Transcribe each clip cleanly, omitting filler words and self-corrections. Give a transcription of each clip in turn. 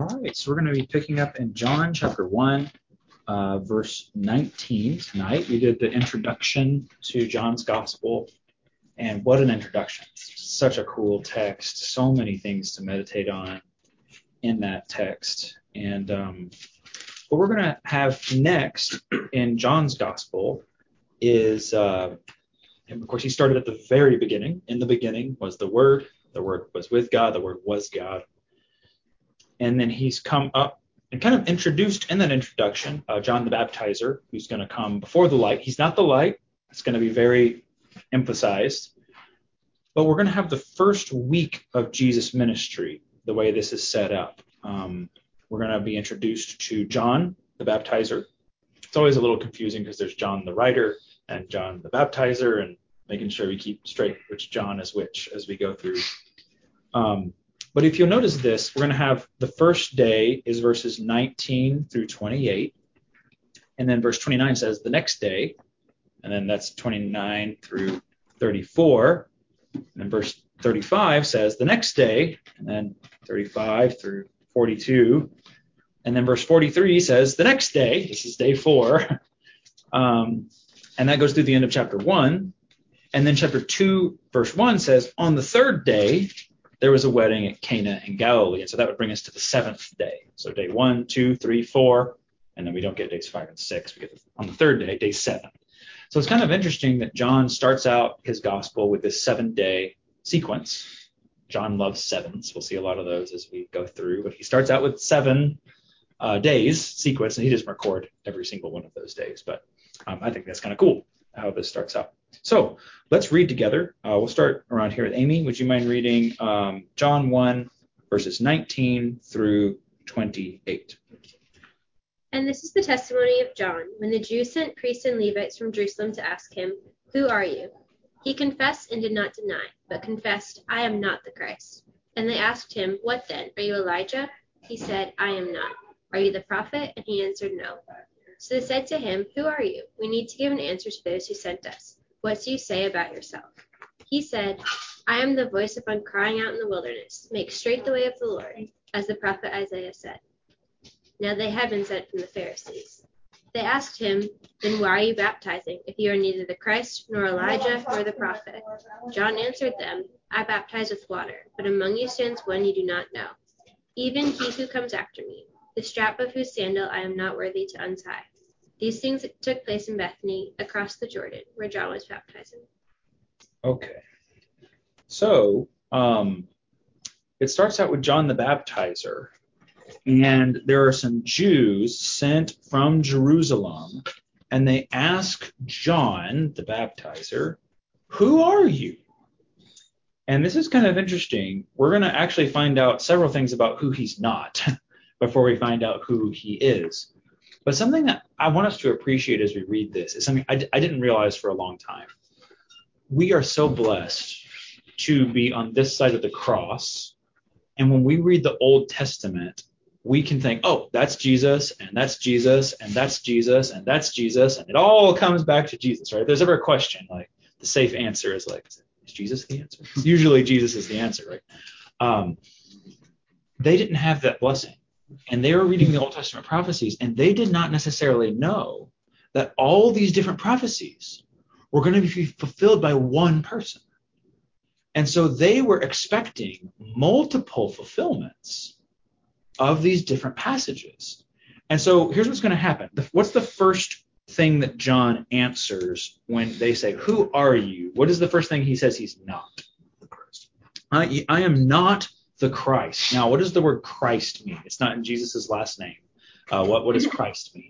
right, so we're going to be picking up in John chapter 1, verse 19 tonight. We did the introduction to John's Gospel, and what an introduction. It's such a cool text, so many things to meditate on in that text. And what we're going to have next in John's Gospel is, and of course he started at the very beginning. In the beginning was the Word was with God, the Word was God. And then he's come up and kind of introduced in that introduction John the Baptizer, who's going to come before the light. He's not the light. It's going to be very emphasized. But we're going to have the first week of Jesus' ministry, the way this is set up. We're going to be introduced to John the Baptizer. It's always a little confusing because there's John the writer and John the Baptizer, and making sure we keep straight which John is which as we go through. But if you'll notice this, we're going to have the first day is verses 19 through 28. And then verse 29 says the next day. And then that's 29 through 34. And then verse 35 says the next day. And then 35 through 42. And then verse 43 says the next day. This is day 4. And that goes through the end of chapter 1. And then chapter 2, verse 1 says on the third day, there was a wedding at Cana in Galilee. And so that would bring us to the 7th day. So day 1, 2, 3, 4, and then we don't get days 5 and 6. We get on the third day, day 7. So it's kind of interesting that John starts out his gospel with this 7-day sequence. John loves sevens. We'll see a lot of those as we go through. But he starts out with 7 days sequence, and he doesn't record every single one of those days. But I think that's kind of cool how this starts out. So let's read together. We'll start around here with Amy. Would you mind reading John 1, verses 19 through 28? And this is the testimony of John, when the Jews sent priests and Levites from Jerusalem to ask him, "Who are you?" He confessed and did not deny, but confessed, "I am not the Christ." And they asked him, "What then? Are you Elijah?" He said, "I am not." "Are you the prophet?" And he answered, "No." So they said to him, "Who are you? We need to give an answer to those who sent us. What do you say about yourself?" He said, "I am the voice of one crying out in the wilderness, make straight the way of the Lord, as the prophet Isaiah said." Now they had been sent from the Pharisees. They asked him, "Then why are you baptizing, if you are neither the Christ, nor Elijah, nor the prophet?" John answered them, "I baptize with water, but among you stands one you do not know, even he who comes after me, the strap of whose sandal I am not worthy to untie." These things took place in Bethany, across the Jordan, where John was baptizing. Okay. So it starts out with John the Baptizer. And there are some Jews sent from Jerusalem, and they ask John the Baptizer, "Who are you?" And this is kind of interesting. We're going to actually find out several things about who he's not before we find out who he is. But something that I want us to appreciate as we read this is something I didn't realize for a long time. We are so blessed to be on this side of the cross. And when we read the Old Testament, we can think, oh, that's Jesus, and that's Jesus, and that's Jesus, and that's Jesus, and it all comes back to Jesus, right? If there's ever a question, like the safe answer is like, is Jesus the answer? Usually Jesus is the answer, right? They didn't have that blessing. And they were reading the Old Testament prophecies, and they did not necessarily know that all these different prophecies were going to be fulfilled by one person. And so they were expecting multiple fulfillments of these different passages. And so here's what's going to happen. What's the first thing that John answers when they say, "Who are you?" What is the first thing he says he's not? The Christ. I am not the Christ. Now, what does the word Christ mean? It's not in Jesus' last name. What does Christ mean?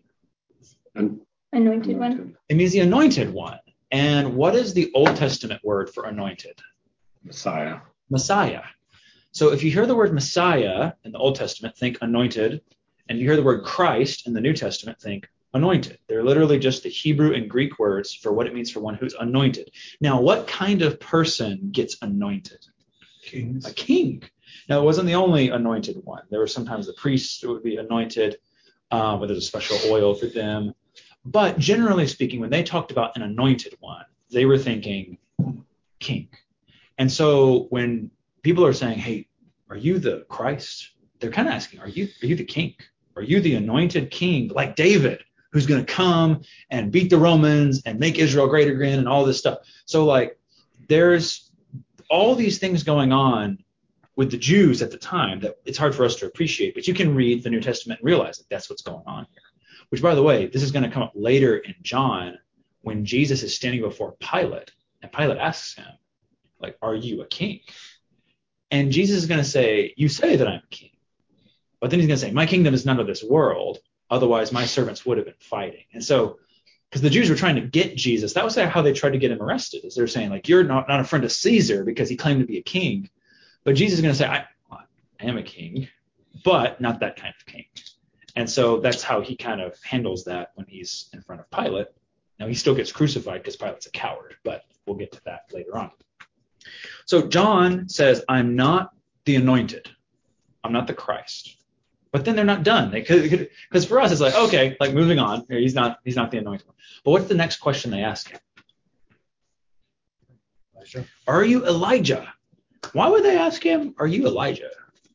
Anointed one. It means the anointed one. And what is the Old Testament word for anointed? Messiah. Messiah. So if you hear the word Messiah in the Old Testament, think anointed. And you hear the word Christ in the New Testament, think anointed. They're literally just the Hebrew and Greek words for what it means for one who's anointed. Now, what kind of person gets anointed? Kings. A king. Now, it wasn't the only anointed one. There were sometimes the priests who would be anointed, where there's a special oil for them. But generally speaking, when they talked about an anointed one, they were thinking king. And so when people are saying, "Hey, are you the Christ?" they're kind of asking, are you the king? Are you the anointed king like David, who's going to come and beat the Romans and make Israel great again and all this stuff? So like there's all these things going on with the Jews at the time that it's hard for us to appreciate, but you can read the New Testament and realize that that's what's going on here. Which, by the way, this is going to come up later in John when Jesus is standing before Pilate, and Pilate asks him, like, are you a king? And Jesus is going to say, you say that I'm a king. But then he's going to say, my kingdom is none of this world. Otherwise, my servants would have been fighting. And so, because the Jews were trying to get Jesus, that was how they tried to get him arrested, is they're saying, like, you're not a friend of Caesar because he claimed to be a king. But Jesus is going to say, I am a king, but not that kind of king. And so that's how he kind of handles that when he's in front of Pilate. Now, he still gets crucified because Pilate's a coward, but we'll get to that later on. So John says, I'm not the anointed. I'm not the Christ. But then they're not done. Because for us, it's like, okay, like moving on. He's not the anointed one. But what's the next question they ask him? Elijah. Are you Elijah? Why would they ask him, are you Elijah?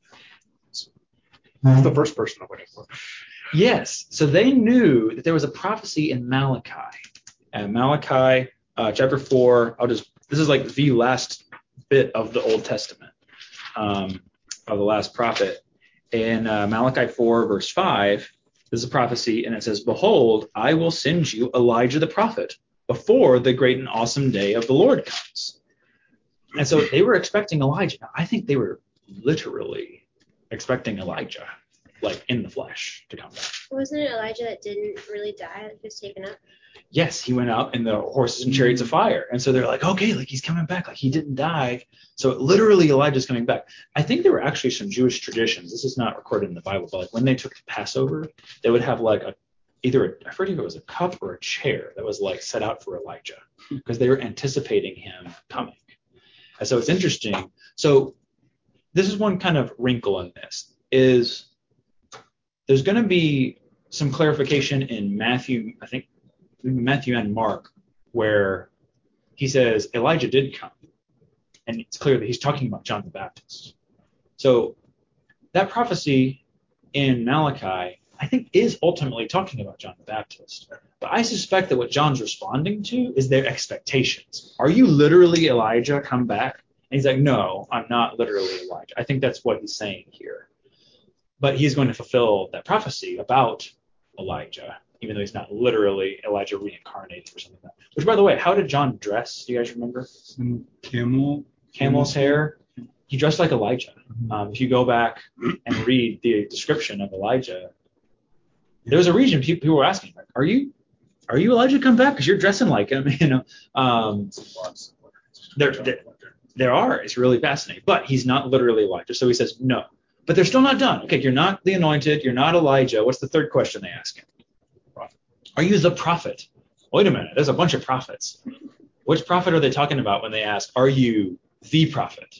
That's the first person I'm waiting for. Yes. So they knew that there was a prophecy in Malachi. And Malachi chapter 4, this is like the last bit of the Old Testament, of the last prophet. In Malachi 4, verse 5, there's a prophecy, and it says, behold, I will send you Elijah the prophet before the great and awesome day of the Lord comes. And so they were expecting Elijah. Now, I think they were literally expecting Elijah, like in the flesh, to come back. Wasn't it Elijah that didn't really die, that was taken up? Yes, he went up in the horses and chariots of fire. And so they're like, okay, like he's coming back, like he didn't die. So literally Elijah's coming back. I think there were actually some Jewish traditions. This is not recorded in the Bible, but like when they took the Passover, they would have like I forget if it was a cup or a chair that was like set out for Elijah because they were anticipating him coming. And so it's interesting. So this is one kind of wrinkle in this is there's going to be some clarification in Matthew, I think Matthew and Mark, where he says Elijah did come. And it's clear that he's talking about John the Baptist. So that prophecy in Malachi, I think, is ultimately talking about John the Baptist. But I suspect that what John's responding to is their expectations. Are you literally Elijah? Come back. And he's like, no, I'm not literally Elijah. I think that's what he's saying here. But he's going to fulfill that prophecy about Elijah, even though he's not literally Elijah reincarnated or something like that. Which, by the way, how did John dress? Do you guys remember? Camel's hair. He dressed like Elijah. If you go back and read the description of Elijah, there was a region people were asking, like, are you Elijah? Come back because you're dressing like him. There are. It's really fascinating. But he's not literally Elijah. So he says no. But they're still not done. Okay, you're not the anointed. You're not Elijah. What's the third question they ask him? Are you the prophet? Wait a minute. There's a bunch of prophets. Which prophet are they talking about when they ask, are you the prophet?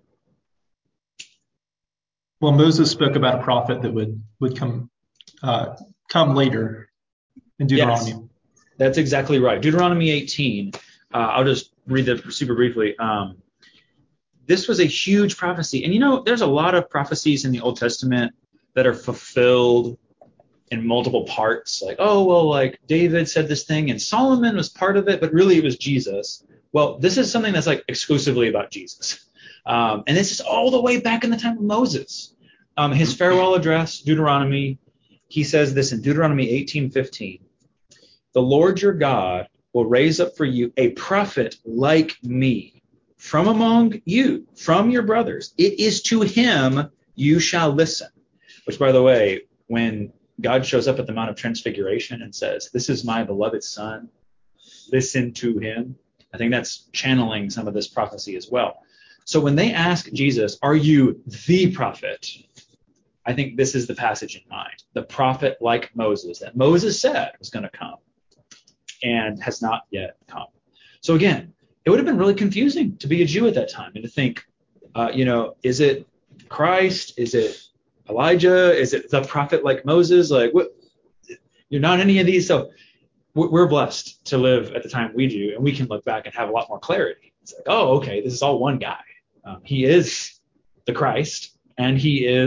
Well, Moses spoke about a prophet that would come later in Deuteronomy. Yes, that's exactly right. Deuteronomy 18. I'll just read that super briefly. This was a huge prophecy. And there's a lot of prophecies in the Old Testament that are fulfilled in multiple parts. Like, like David said this thing and Solomon was part of it, but really it was Jesus. Well, this is something that's like exclusively about Jesus. And this is all the way back in the time of Moses. His farewell address, Deuteronomy, he says this in Deuteronomy 18:15. The Lord your God will raise up for you a prophet like me from among you, from your brothers. It is to him you shall listen. Which, by the way, when God shows up at the Mount of Transfiguration and says, this is my beloved son, listen to him, I think that's channeling some of this prophecy as well. So when they ask Jesus, are you the prophet? I think this is the passage in mind. The prophet like Moses, that Moses said was going to come and has not yet come. So again, it would have been really confusing to be a Jew at that time and to think, is it Christ? Is it Elijah? Is it the prophet like Moses? Like, what? You're not any of these. So we're blessed to live at the time we do, and we can look back and have a lot more clarity. It's like, okay, this is all one guy. He is the Christ, and he is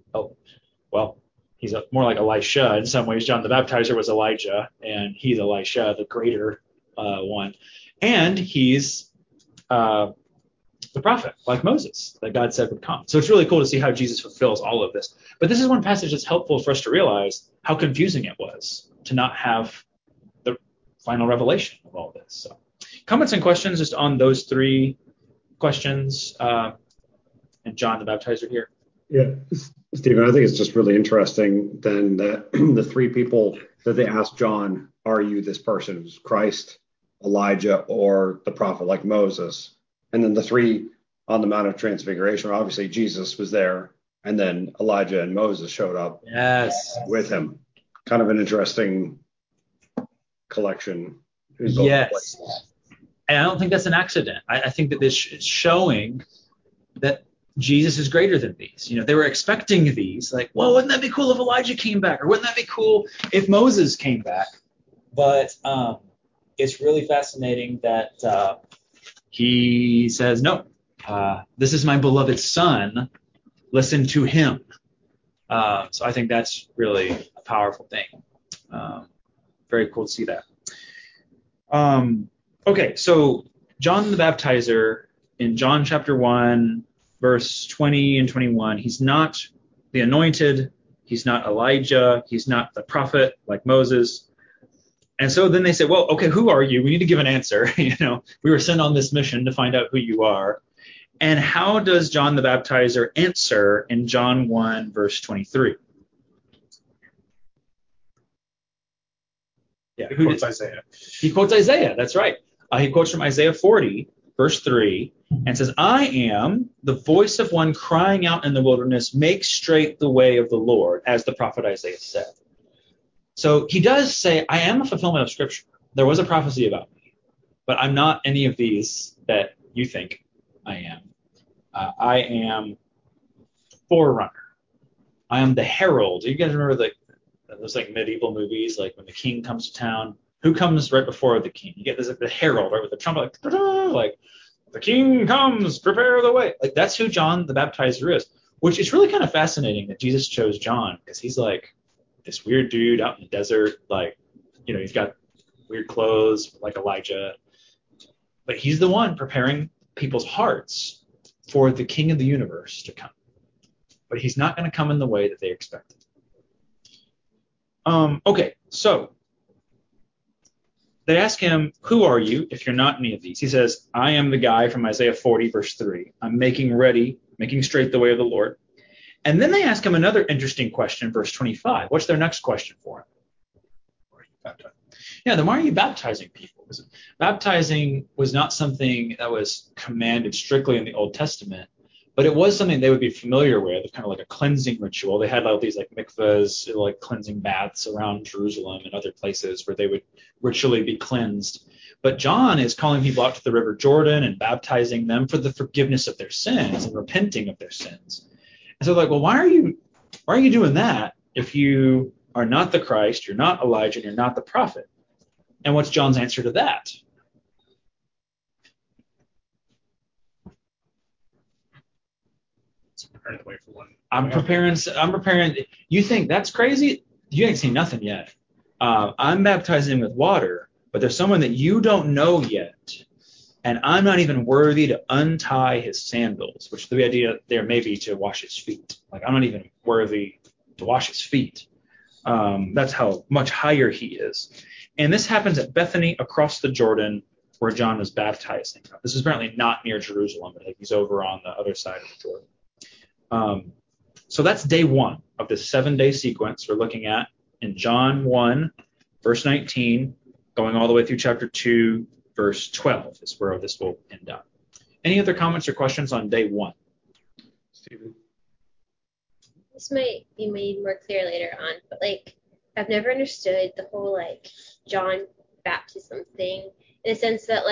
oh, well, he's more like Elisha in some ways. John the Baptizer was Elijah, and he's Elisha, the greater one. And he's the prophet, like Moses, that God said would come. So it's really cool to see how Jesus fulfills all of this. But this is one passage that's helpful for us to realize how confusing it was to not have the final revelation of all this. So, comments and questions just on those three questions, and John the Baptizer here. Yeah, Stephen, I think it's just really interesting then that the three people that they asked John, are you this person? It was Christ, Elijah, or the prophet like Moses? And then the three on the Mount of Transfiguration, obviously Jesus was there, and then Elijah and Moses showed up with him. Kind of an interesting collection. Yes. And I don't think that's an accident. I think that this is showing that Jesus is greater than these. They were expecting these, like, well, wouldn't that be cool if Elijah came back? Or wouldn't that be cool if Moses came back? But it's really fascinating that he says, no, this is my beloved son. Listen to him. So I think that's really a powerful thing. Very cool to see that. Okay, so John the Baptizer in John chapter 1, verse 20 and 21, he's not the anointed, he's not Elijah, he's not the prophet like Moses. And so then they say, well, okay, who are you? We need to give an answer. We were sent on this mission to find out who you are. And how does John the Baptizer answer in John 1, verse 23? Yeah, He quotes Isaiah. He quotes Isaiah, that's right. He quotes from Isaiah 40, verse 3, and says, I am the voice of one crying out in the wilderness, make straight the way of the Lord, as the prophet Isaiah said. So he does say, I am a fulfillment of Scripture. There was a prophecy about me, but I'm not any of these that you think I am. I am forerunner. I am the herald. You guys remember those like medieval movies, like when the king comes to town, who comes right before the king? You get this, like, the herald, right, with the trumpet, like the king comes, prepare the way. Like that's who John the Baptizer is, which is really kind of fascinating that Jesus chose John, because he's like this weird dude out in the desert, like, he's got weird clothes like Elijah, but he's the one preparing people's hearts for the king of the universe to come. But he's not going to come in the way that they expected. Okay, so they ask him, who are you if you're not any of these? He says, I am the guy from Isaiah 40, verse 3. I'm making straight the way of the Lord. And then they ask him another interesting question, verse 25. What's their next question for him? Why are you baptizing? Yeah, then why are you baptizing people? Because baptizing was not something that was commanded strictly in the Old Testament, but it was something they would be familiar with, kind of like a cleansing ritual. They had all these like mikvahs, like cleansing baths around Jerusalem and other places where they would ritually be cleansed. But John is calling people out to the River Jordan and baptizing them for the forgiveness of their sins and repenting of their sins. And so like, well, why are you doing that if you are not the Christ, you're not Elijah, and you're not the prophet? And what's John's answer to that? Preparing the way for one. I'm preparing. You think that's crazy? You ain't seen nothing yet. I'm baptizing with water, but there's someone that you don't know yet, and I'm not even worthy to untie his sandals, which the idea there may be to wash his feet. Like, I'm not even worthy to wash his feet. That's how much higher he is. And this happens at Bethany across the Jordan where John was baptizing. This is apparently not near Jerusalem, but he's over on the other side of the Jordan. So that's day one of this 7-day sequence we're looking at in John 1, verse 19, going all the way through chapter 2, verse 12 is where this will end up. Any other comments or questions on day one? Stephen? This might be made more clear later on, but I've never understood the whole John baptism thing, in the sense that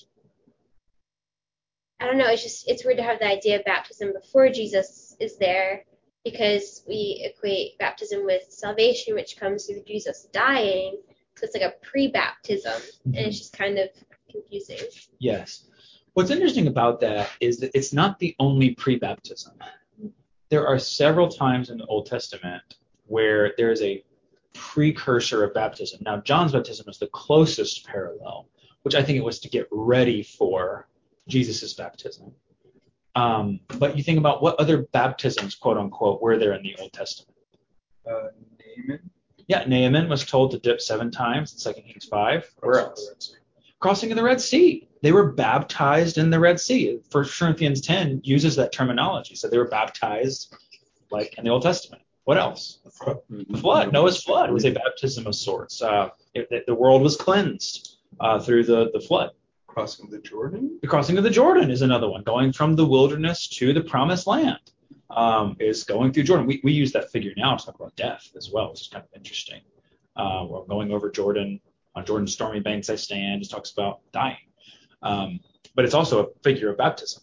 I don't know, it's weird to have the idea of baptism before Jesus is there, because we equate baptism with salvation, which comes through Jesus dying. So it's like a pre-baptism, and it's just kind of confusing. Yes. What's interesting about that is that it's not the only pre-baptism. there are several times in the Old Testament where there is a precursor of baptism. Now, John's baptism is the closest parallel, which I think it was to get ready for Jesus' baptism. But you think about what other baptisms, quote unquote, were there in the Old Testament? Naaman. Yeah, Naaman was told to dip 7 times in 2 Kings 5. Where else? Crossing of the Red Sea. They were baptized in the Red Sea. 1 Corinthians 10 uses that terminology. So they were baptized like in the Old Testament. What else? The flood. Noah's flood was a baptism of sorts. The world was cleansed through the flood. Crossing the Jordan. The crossing of the Jordan is another one. Going from the wilderness to the promised land is going through Jordan. We use that figure now to talk about death as well, which is kind of interesting. We're going over Jordan. On Jordan's stormy banks I stand. Just talks about dying. But it's also a figure of baptism.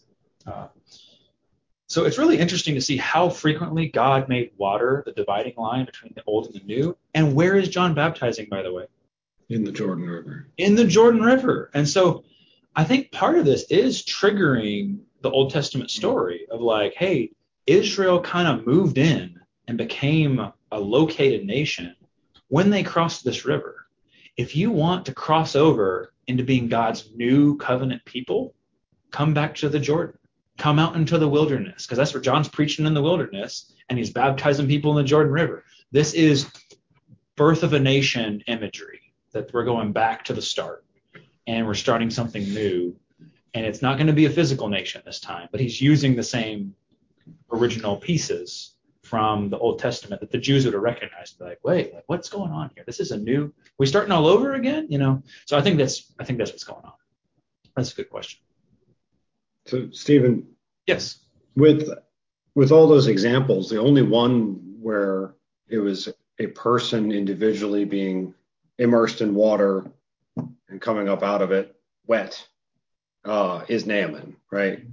So it's really interesting to see how frequently God made water the dividing line between the old and the new. And where is John baptizing, by the way? In the Jordan River. In the Jordan River. And so I think part of this is triggering the Old Testament story of like, hey, Israel kind of moved in and became a located nation when they crossed this river. If you want to cross over into being God's new covenant people, come back to the Jordan. Come out into the wilderness, because that's what John's preaching in the wilderness, and he's baptizing people in the Jordan River. This is birth of a nation imagery, that we're going back to the start, and we're starting something new. And it's not going to be a physical nation this time, but he's using the same original pieces from the Old Testament that the Jews would have recognized. Like, wait, like, what's going on here? This is we starting all over again, So I think that's what's going on. That's a good question. So, Stephen. Yes. With all those examples, the only one where it was a person individually being immersed in water and coming up out of it wet is Naaman, right?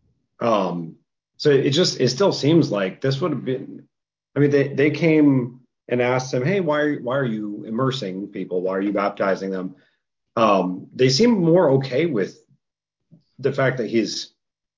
So it still seems like this would have been. I mean, they came and asked him, hey, why are you immersing people? Why are you baptizing them? They seem more okay with the fact that he's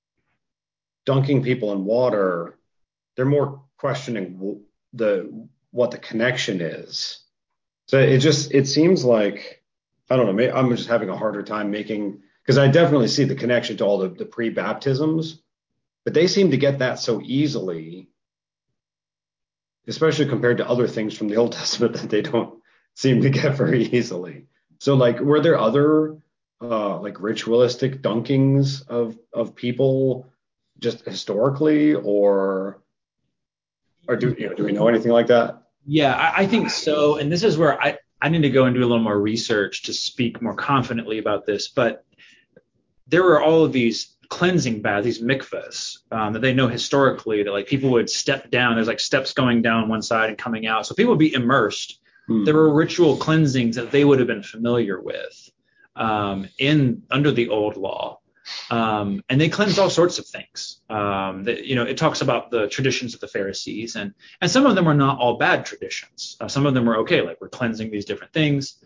dunking people in water. They're more questioning what the connection is. So it seems like, I don't know, I'm just having a harder time because I definitely see the connection to all the pre-baptisms, but they seem to get that so easily, especially compared to other things from the Old Testament that they don't seem to get very easily. So like, were there other like ritualistic dunkings of people just historically, or do we know anything like that? Yeah, I think so. And this is where I need to go and do a little more research to speak more confidently about this. But there were all of these cleansing baths, these mikvahs, that they know historically that like people would step down. There's like steps going down one side and coming out. So people would be immersed. There were ritual cleansings that they would have been familiar with under the old law. And they cleansed all sorts of things. It talks about the traditions of the Pharisees, and some of them are not all bad traditions. Some of them are okay, like we're cleansing these different things.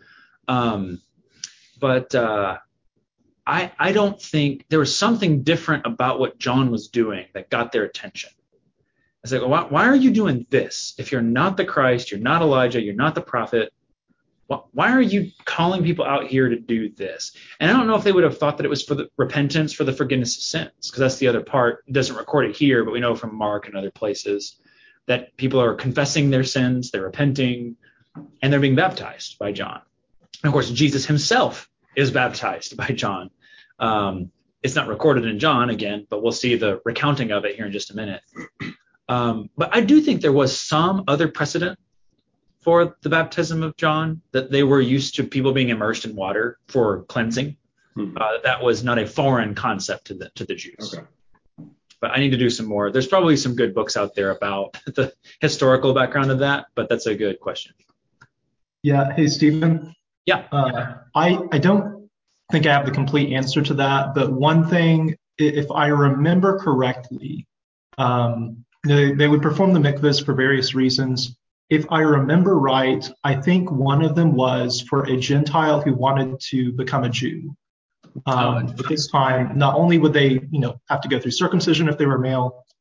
But I don't think there was something different about what John was doing that got their attention. I said, well, why are you doing this? If you're not the Christ, you're not Elijah, you're not the prophet, why are you calling people out here to do this? And I don't know if they would have thought that it was for the repentance, for the forgiveness of sins, because that's the other part. It doesn't record it here, but we know from Mark and other places that people are confessing their sins, they're repenting, and they're being baptized by John. And of course, Jesus himself is baptized by John. It's not recorded in John again, but we'll see the recounting of it here in just a minute. But I do think there was some other precedent for the baptism of John, that they were used to people being immersed in water for cleansing. That was not a foreign concept to the Jews. Okay. But I need to do some more. There's probably some good books out there about the historical background of that, but that's a good question. Yeah. Hey, Stephen. Yeah. I don't think I have the complete answer to that, but one thing, if I remember correctly, they would perform the mikvahs for various reasons. If I remember right, I think one of them was for a Gentile who wanted to become a Jew. At this time, not only would they, have to go through circumcision if they were male,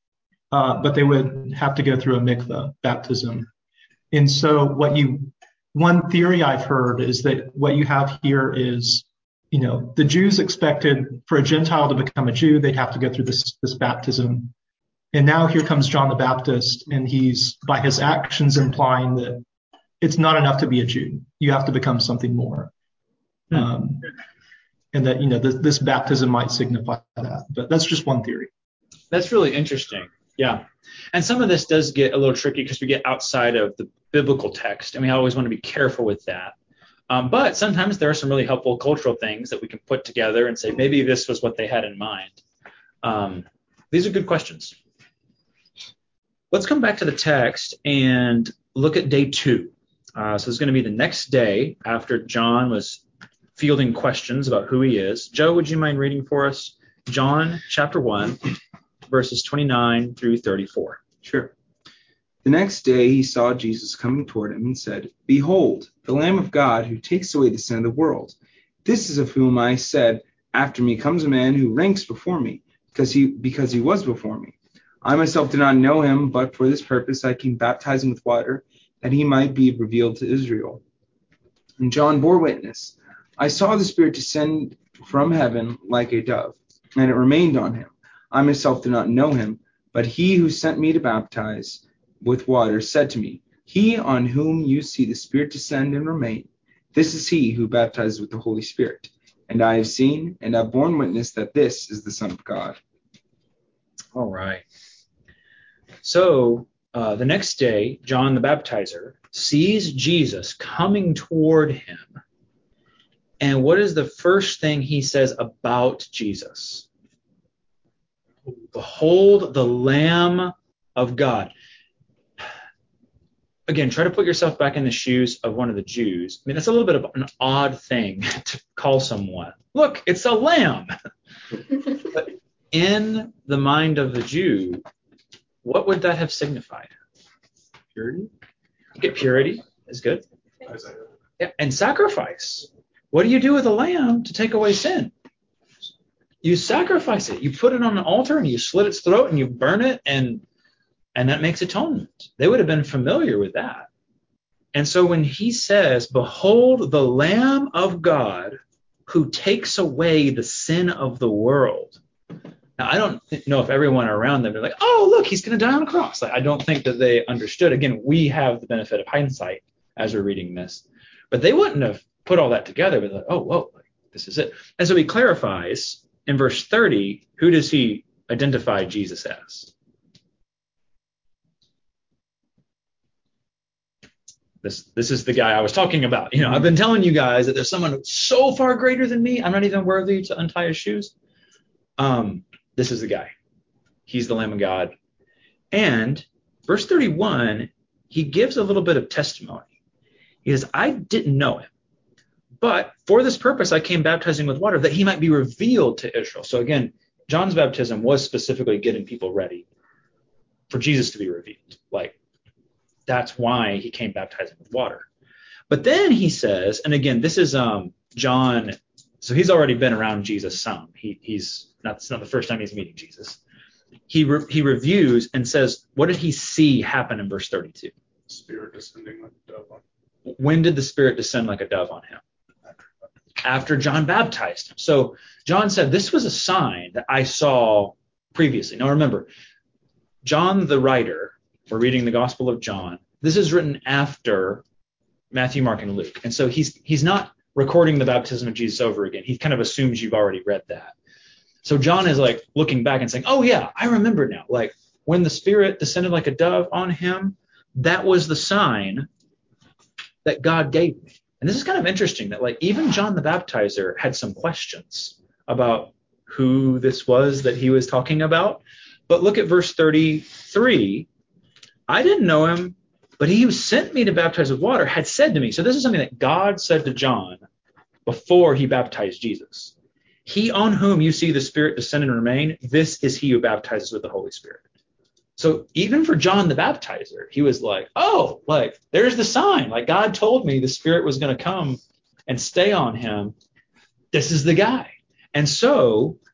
but they would have to go through a mikveh baptism. And so one theory I've heard is that what you have here is, the Jews expected for a Gentile to become a Jew, they'd have to go through this baptism. And now here comes John the Baptist, and he's, by his actions, implying that it's not enough to be a Jew. You have to become something more. And that, this baptism might signify that. But that's just one theory. That's really interesting. Yeah. And some of this does get a little tricky because we get outside of the biblical text, and we always want to be careful with that. But sometimes there are some really helpful cultural things that we can put together and say, maybe this was what they had in mind. These are good questions. Let's come back to the text and look at day 2. So it's going to be the next day after John was fielding questions about who he is. Joe, would you mind reading for us John chapter 1, verses 29 through 34? Sure. The next day he saw Jesus coming toward him and said, "Behold, the Lamb of God who takes away the sin of the world. This is of whom I said, after me comes a man who ranks before me, because he was before me. I myself did not know him, but for this purpose I came baptizing with water, that he might be revealed to Israel." And John bore witness, "I saw the Spirit descend from heaven like a dove, and it remained on him. I myself did not know him, but he who sent me to baptize with water said to me, 'He on whom you see the Spirit descend and remain, this is he who baptizes with the Holy Spirit. And I have seen and have borne witness that this is the Son of God.'" All right. So the next day, John the Baptizer sees Jesus coming toward him. And what is the first thing he says about Jesus? "Behold the Lamb of God." Again, try to put yourself back in the shoes of one of the Jews. I mean, that's a little bit of an odd thing to call someone. Look, it's a lamb. But in the mind of the Jew, what would that have signified? Purity? Okay, purity is good. Yeah, and sacrifice. What do you do with a lamb to take away sin? You sacrifice it. You put it on an altar and you slit its throat and you burn it, and that makes atonement. They would have been familiar with that. And so when he says, "Behold the Lamb of God who takes away the sin of the world." Now, I don't know if everyone around them are like, "Oh, look, he's going to die on a cross." Like, I don't think that they understood. Again, we have the benefit of hindsight as we're reading this. But they wouldn't have put all that together with like, "Oh, whoa, like, this is it." And so he clarifies in verse 30, who does he identify Jesus as? This is the guy I was talking about. I've been telling you guys that there's someone so far greater than me, I'm not even worthy to untie his shoes. This is the guy. He's the Lamb of God. And verse 31, he gives a little bit of testimony. He says, "I didn't know him, but for this purpose I came baptizing with water, that he might be revealed to Israel." So again, John's baptism was specifically getting people ready for Jesus to be revealed. Like, that's why he came baptizing with water. But then he says, and again, this is John, so he's already been around Jesus some. It's not the first time he's meeting Jesus. He reviews and says, what did he see happen in verse 32? Spirit descending like a dove on him. When did the Spirit descend like a dove on him? After John baptized him. So John said, this was a sign that I saw previously. Now remember, John the writer, we're reading the Gospel of John. This is written after Matthew, Mark, and Luke. And so he's not recording the baptism of Jesus over again. He kind of assumes you've already read that. So John is like looking back and saying, "Oh yeah, I remember now. Like when the Spirit descended like a dove on him, that was the sign that God gave me." And this is kind of interesting that like even John the Baptizer had some questions about who this was that he was talking about. But look at verse 33. "I didn't know him, but he who sent me to baptize with water had said to me." So this is something that God said to John before he baptized Jesus. "He on whom you see the Spirit descend and remain, this is he who baptizes with the Holy Spirit." So even for John the Baptizer, he was like, oh, like there's the sign. Like God told me the Spirit was going to come and stay on him. This is the guy. And so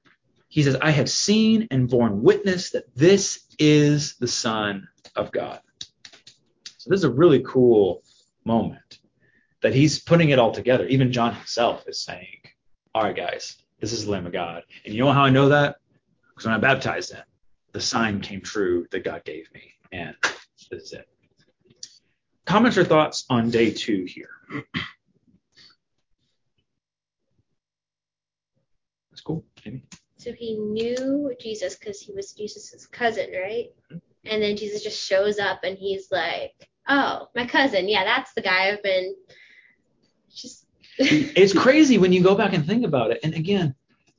he says, I have seen and borne witness that this is the Son of God. So this is a really cool moment that he's putting it all together. Even John himself is saying, all right, guys, this is the Lamb of God. And you know how I know that? Because when I baptized him, the sign came true that God gave me. And this is it. Comments or thoughts on day 2 here? That's cool. Amy? So he knew Jesus because he was Jesus' cousin, right? And then Jesus just shows up and he's like, oh, my cousin. Yeah, that's the guy I've been just. It's crazy when you go back and think about it. And again,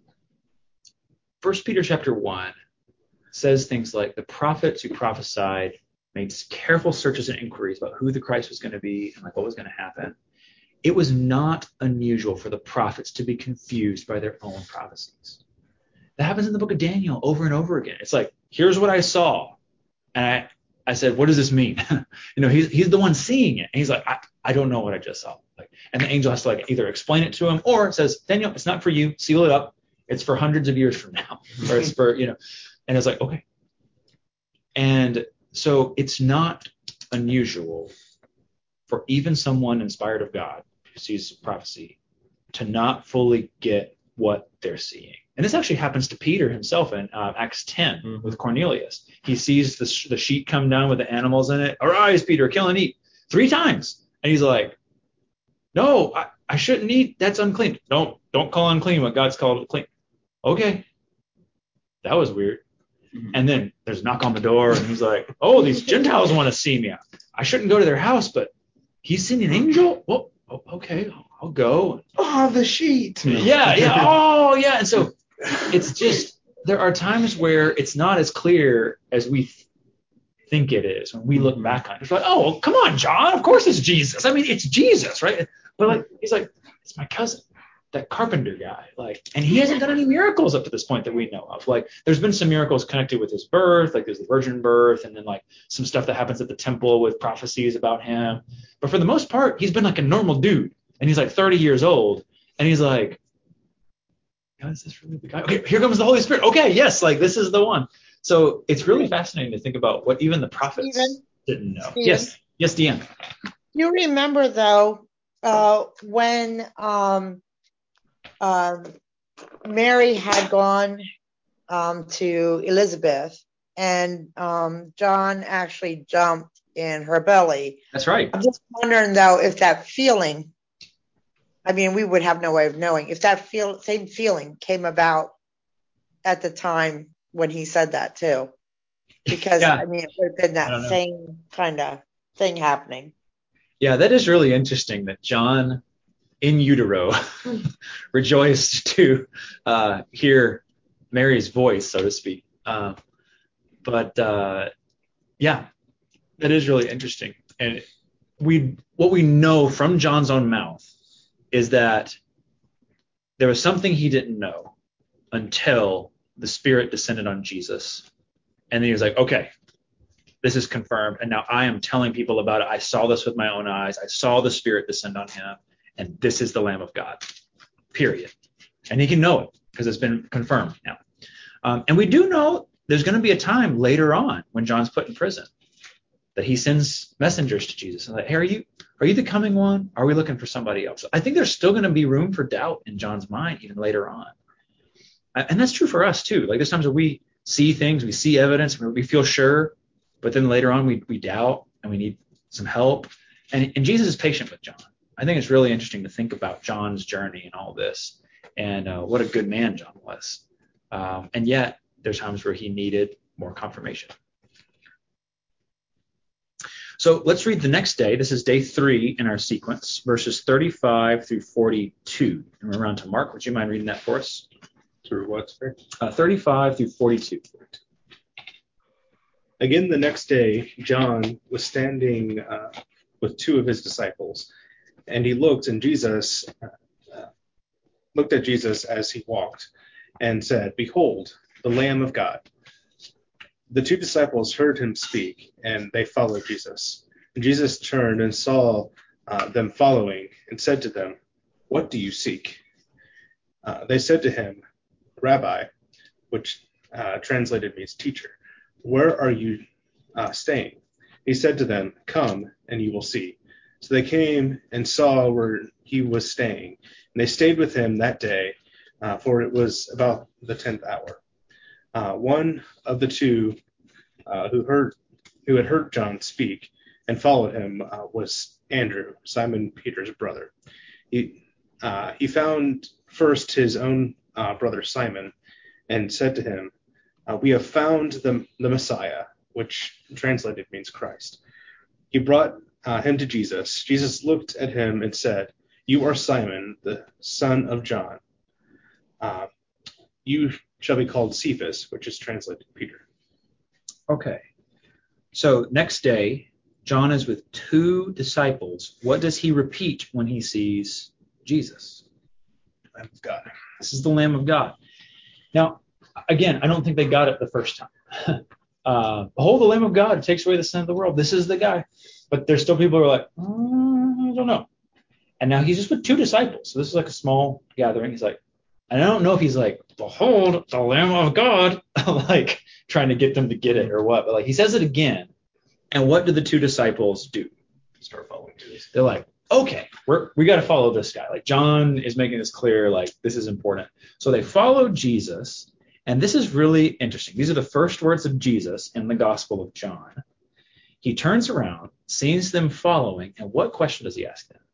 1 Peter chapter 1 says things like the prophets who prophesied made careful searches and inquiries about who the Christ was going to be and like what was going to happen. It was not unusual for the prophets to be confused by their own prophecies. That happens in the book of Daniel over and over again. It's like, here's what I saw. And I said, what does this mean? He's the one seeing it. And he's like, I don't know what I just saw. And the angel has to either explain it to him or it says, Daniel, it's not for you. Seal it up. It's for hundreds of years from now. Or it's for, and it's like, okay. And so it's not unusual for even someone inspired of God who sees prophecy to not fully get what they're seeing. And this actually happens to Peter himself in Acts 10 with Cornelius. He sees the sheet come down with the animals in it. Arise, Peter, kill and eat 3 times. And he's like, no, I shouldn't eat. That's unclean. Don't call unclean what God's called clean. Okay. That was weird. And then there's a knock on the door and he's like, oh, these Gentiles want to see me. I shouldn't go to their house, but he's seen an angel? Well, okay, I'll go. Oh, the sheet. Yeah. Oh, yeah. And so it's just, there are times where it's not as clear as we think it is when we look back on it. It's like, oh, well, come on, John. Of course it's Jesus. I mean, it's Jesus, right? But he's like, it's my cousin, that carpenter guy. And he hasn't done any miracles up to this point that we know of. There's been some miracles connected with his birth, there's the virgin birth, and then some stuff that happens at the temple with prophecies about him. But for the most part, he's been a normal dude. And he's 30 years old. And he's like, God, is this really the guy? Okay, here comes the Holy Spirit. Okay, yes, this is the one. So it's really fascinating to think about what even the prophets didn't know. Stephen. Yes, Deanne. You remember, though, when Mary had gone to Elizabeth and John actually jumped in her belly. That's right. I'm just wondering, though, if that feeling, we would have no way of knowing, if that same feeling came about at the time when he said that, too. Because, yeah. it would have been that same kind of thing happening. Yeah, that is really interesting that John in utero rejoiced to hear Mary's voice, so to speak. But that is really interesting. And what we know from John's own mouth is that there was something he didn't know until the Spirit descended on Jesus. And then he was like, okay, this is confirmed. And now I am telling people about it. I saw this with my own eyes. I saw the Spirit descend on him. And this is the Lamb of God, period. And he can know it because it's been confirmed now. And we do know there's going to be a time later on when John's put in prison that he sends messengers to Jesus and like, hey, are you the coming one? Are we looking for somebody else? I think there's still going to be room for doubt in John's mind even later on. And that's true for us too. There's times where we see things, we see evidence, we feel sure, but then later on we doubt and we need some help. And Jesus is patient with John. I think it's really interesting to think about John's journey and all this and what a good man John was. And yet there's times where he needed more confirmation. So let's read the next day. This is day 3 in our sequence, verses 35 through 42. And we're around to Mark. Would you mind reading that for us? Through what, sir? 35 through 42. Again, the next day, John was standing with 2 of his disciples, and he looked at Jesus as he walked, and said, "Behold, the Lamb of God." The 2 disciples heard him speak, and they followed Jesus. And Jesus turned and saw them following, and said to them, "What do you seek?" They said to him, "Rabbi, which translated means teacher. Where are you staying? He said to them, come and you will see. So they came and saw where he was staying, and they stayed with him that day, for it was about the 10th hour. One of the two who had heard John speak and followed him was Andrew, Simon Peter's brother. He found first his own brother Simon and said to him, we have found the Messiah, which translated means Christ. He brought him to Jesus. Jesus looked at him and said, you are Simon, the son of John. You shall be called Cephas, which is translated Peter. Okay. So next day, John is with two disciples. What does he repeat when he sees Jesus? Lamb of God. This is the Lamb of God. Now, again, I don't think they got it the first time. Behold, the Lamb of God takes away the sin of the world. This is the guy. But there's still people who are like, I don't know. And now he's just with two disciples. So this is like a small gathering. He's like, and I don't know if he's like, behold, the Lamb of God, like trying to get them to get it or what. But like he says it again. And what do the two disciples do? Start following Jesus. They're like, okay, we got to follow this guy. Like John is making this clear, like this is important. So they followed Jesus. And this is really interesting. These are the first words of Jesus in the Gospel of John. He turns around, sees them following, and what question does he ask them?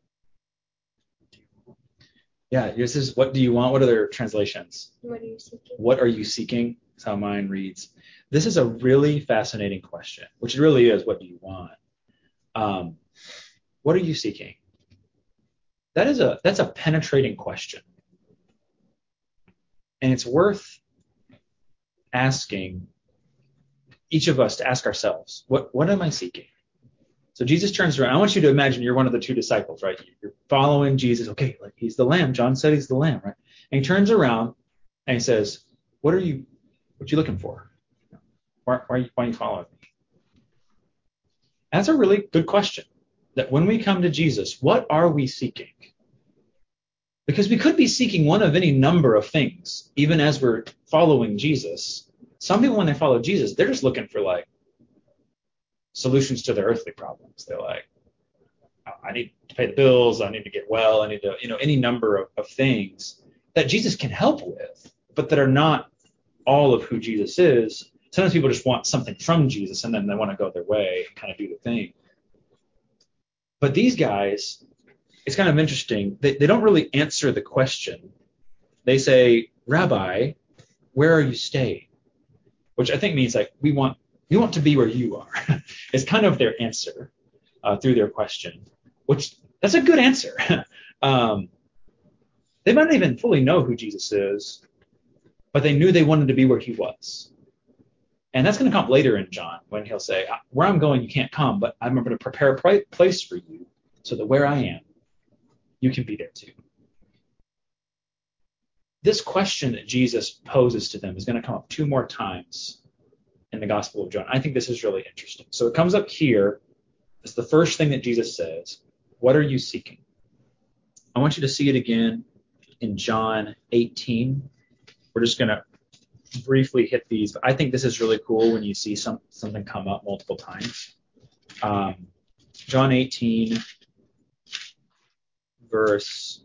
Yeah, this is what do you want? What are their translations? What are you seeking? What are you seeking? That's how mine reads. This is a really fascinating question, which it really is. What do you want? What are you seeking? That's a penetrating question. And it's worth asking each of us to ask ourselves, what am I seeking? So Jesus turns around. I want you to imagine you're one of the two disciples, right? You're following Jesus. Okay, like he's the Lamb. John said he's the Lamb, right? And he turns around and he says, what are you looking for? Why are you following me? That's a really good question. That when we come to Jesus, what are we seeking? Because we could be seeking one of any number of things, even as we're following Jesus. Some people, when they follow Jesus, they're just looking for like solutions to their earthly problems. They're like, I need to pay the bills. I need to get well. I need to, any number of things that Jesus can help with, but that are not all of who Jesus is. Sometimes people just want something from Jesus and then they want to go their way and kind of do the thing. But these guys, it's kind of interesting. They don't really answer the question. They say, Rabbi, where are you staying? Which I think means like we want to be where you are. It's kind of their answer through their question, which that's a good answer. They might not even fully know who Jesus is, but they knew they wanted to be where he was. And that's going to come later in John when he'll say, where I'm going, you can't come, but I'm going to prepare a place for you so that where I am, you can be there too. This question that Jesus poses to them is going to come up two more times in the Gospel of John. I think this is really interesting. So it comes up here. It's the first thing that Jesus says. What are you seeking? I want you to see it again in John 18. We're just going to briefly hit these. But I think this is really cool when you see something come up multiple times. John 18, verse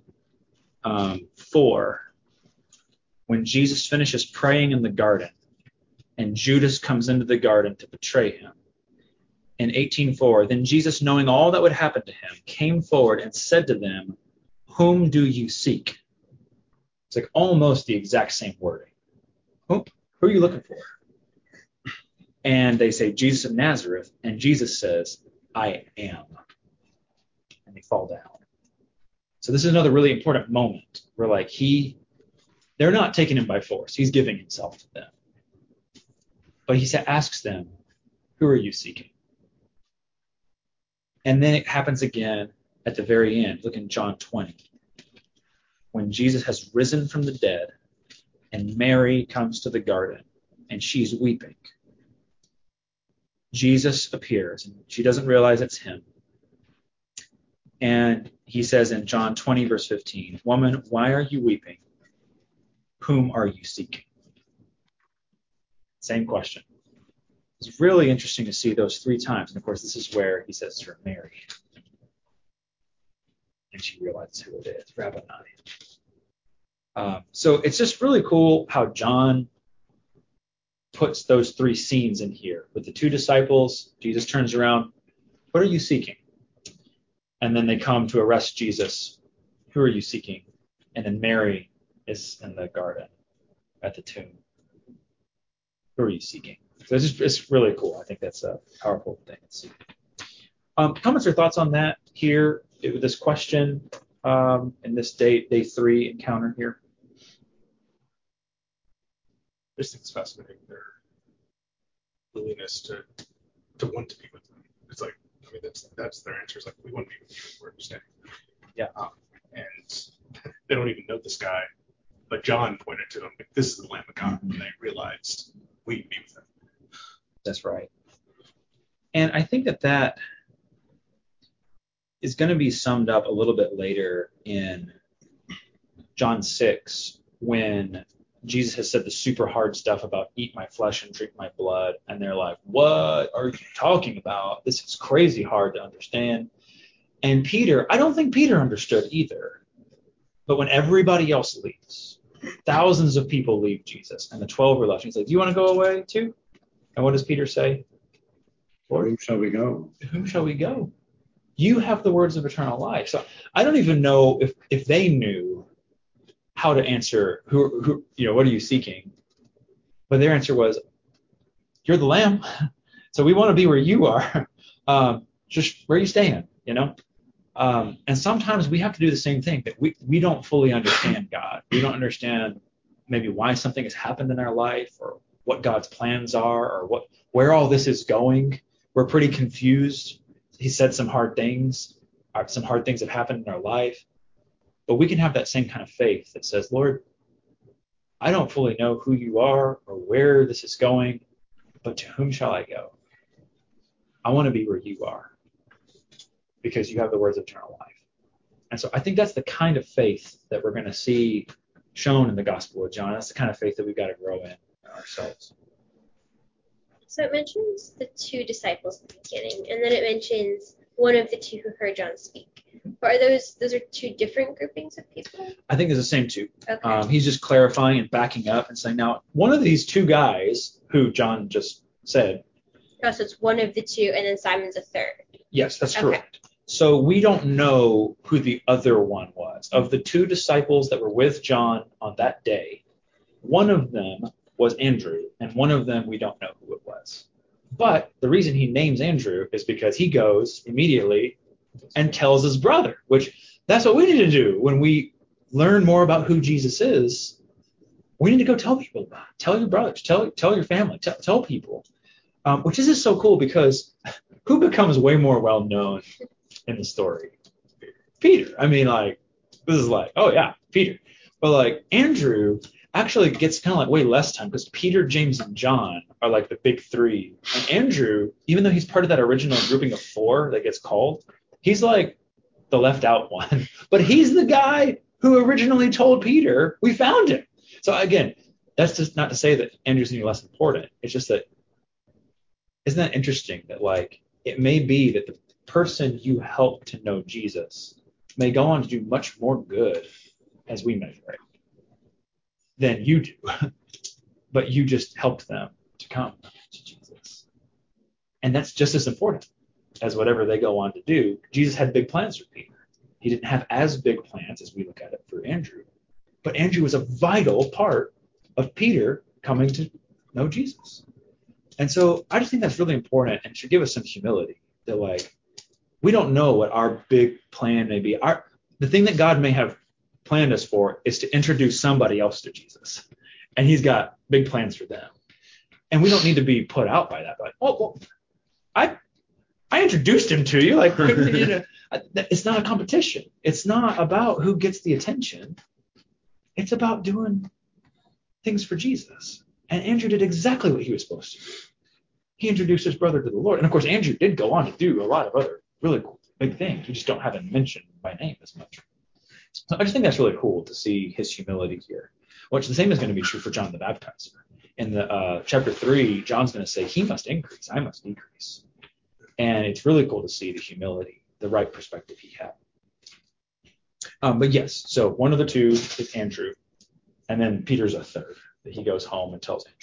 4. When Jesus finishes praying in the garden, and Judas comes into the garden to betray him. In 18:4, then Jesus, knowing all that would happen to him, came forward and said to them, whom do you seek? It's like almost the exact same wording. Who are you looking for? And they say, Jesus of Nazareth. And Jesus says, I am. And they fall down. So this is another really important moment where like they're not taking him by force. He's giving himself to them. But he asks them, who are you seeking? And then it happens again at the very end. Look in John 20. When Jesus has risen from the dead and Mary comes to the garden and she's weeping. Jesus appears and she doesn't realize it's him. And he says in John 20, verse 15, woman, why are you weeping? Whom are you seeking? Same question. It's really interesting to see those 3 times. And of course, this is where he says to her, Mary. And she realizes who it is, Rabboni. So it's just really cool how John puts those 3 scenes in here. With the 2 disciples, Jesus turns around, what are you seeking? And then they come to arrest Jesus. Who are you seeking? And then Mary is in the garden at the tomb. Who are you seeking? So it's really cool. I think that's a powerful thing to see. Comments or thoughts on that here, this question, in this day 3 encounter here? I just think it's fascinating, their willingness to want to be with them. It's like, I mean, that's their answer. It's like, we want to be with you. We're understanding. Yeah. And they don't even know this guy, but John pointed to him, like, this is the Lamb of God, and they realized we can be with him. That's right. And I think that is going to be summed up a little bit later in John 6, when Jesus has said the super hard stuff about eat my flesh and drink my blood. And they're like, what are you talking about? This is crazy hard to understand. And Peter, I don't think Peter understood either. But when everybody else leaves, thousands of people leave Jesus, and the 12 are left. He's like, do you want to go away too? And what does Peter say? Lord, whom shall we go? To whom shall we go? You have the words of eternal life. So I don't even know if they knew how to answer who what are you seeking? But their answer was, you're the Lamb. So we want to be where you are. Just where are you staying? And sometimes we have to do the same thing, that we don't fully understand God. We don't understand maybe why something has happened in our life, or what God's plans are, or where all this is going. We're pretty confused. He said some hard things. Some hard things have happened in our life. But we can have that same kind of faith that says, Lord, I don't fully know who you are or where this is going, but to whom shall I go? I want to be where you are, because you have the words of eternal life. And so I think that's the kind of faith that we're going to see shown in the Gospel of John. That's the kind of faith that we've got to grow in ourselves. So it mentions the 2 disciples at the beginning, and then it mentions one of the 2 who heard John speak. But are those are 2 different groupings of people? I think it's the same 2. Okay. He's just clarifying and backing up and saying, now, one of these 2 guys who John just said. Oh, so it's one of the 2, and then Simon's a third. Yes, that's correct. So we don't know who the other one was. Of the 2 disciples that were with John on that day, one of them was Andrew, and one of them we don't know who it was. But the reason he names Andrew is because he goes immediately and tells his brother, which that's what we need to do when we learn more about who Jesus is. We need to go tell people about it. Tell your brothers, tell your family, tell people, which is just so cool, because who becomes way more well known in the story? Peter. I mean, like, this is like, oh yeah, Peter. But like Andrew actually gets kind of like way less time, because Peter, James, and John are like the big 3. And Andrew, even though he's part of that original grouping of 4 that gets called, he's like the left out one. But he's the guy who originally told Peter, we found him. So again, that's just not to say that Andrew's any less important. It's just that, isn't that interesting that like it may be that the person you help to know Jesus may go on to do much more good, as we measure it, than you do. But you just helped them to come to Jesus. And that's just as important as whatever they go on to do. Jesus had big plans for Peter. He didn't have as big plans as we look at it for Andrew. But Andrew was a vital part of Peter coming to know Jesus. And so I just think that's really important, and should give us some humility that like, we don't know what our big plan may be. The thing that God may have planned us for is to introduce somebody else to Jesus. And he's got big plans for them. And we don't need to be put out by that. But, oh, well, I introduced him to you. Like, it's not a competition. It's not about who gets the attention. It's about doing things for Jesus. And Andrew did exactly what he was supposed to do. He introduced his brother to the Lord. And of course, Andrew did go on to do a lot of other really cool, big things. We just don't have him mentioned by name as much. So I just think that's really cool to see his humility here. Which the same is going to be true for John the Baptizer. in the chapter 3, John's going to say, he must increase, I must decrease. And it's really cool to see the humility, the right perspective he had. But yes, so one of the two is Andrew, and then Peter's a third that he goes home and tells